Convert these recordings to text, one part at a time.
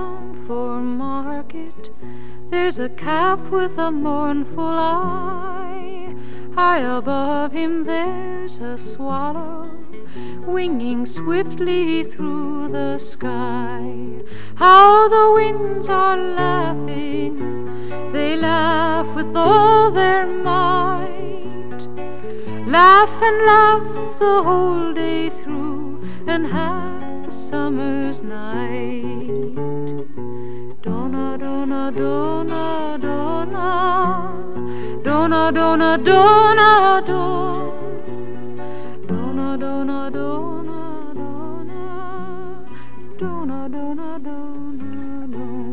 down for market, there's a calf with a mournful eye. High above him there's a swallow, winging swiftly through the sky. How the winds are laughing, they laugh with all their might. Laugh and laugh the whole day through, and half the summer's night. Donna, donna, donna, donna, donna, donna, donna, donna, donna, donna, donna, donna, donna, donna, donna.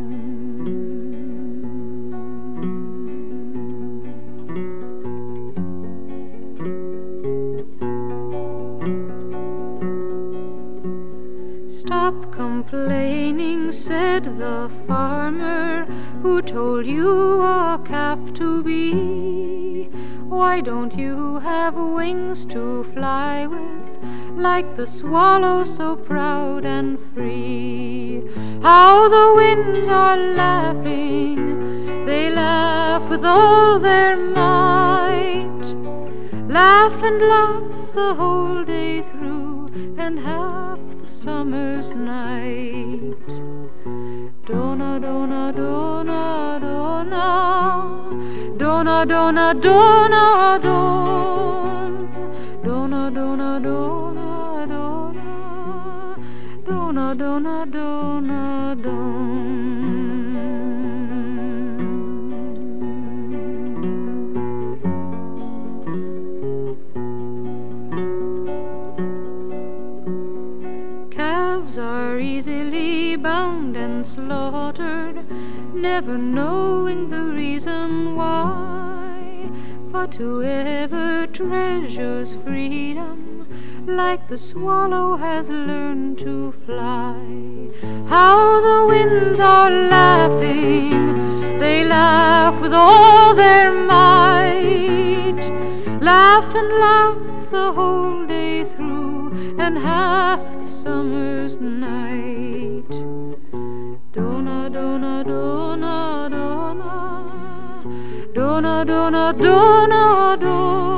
Stop complaining, said the farmer who told you a calf to be. Why don't you have wings to fly with, like the swallow so proud and free? How the winds are laughing, they laugh with all their might. Laugh and laugh the whole day through, and half the summer's night. Donna, donna, donna, donna, donna, donna, donna, donna, donna, donna, donna, donna, donna, donna, donna. Calves are easily bound and slaughtered, never knowing the reason why. But whoever treasures freedom, like the swallow has learned to fly. How the winds are laughing, they laugh with all their might. Laugh and laugh the whole day through, and half the summer's night. Donna, donna, donna, donna, donna, donna, donna, donna.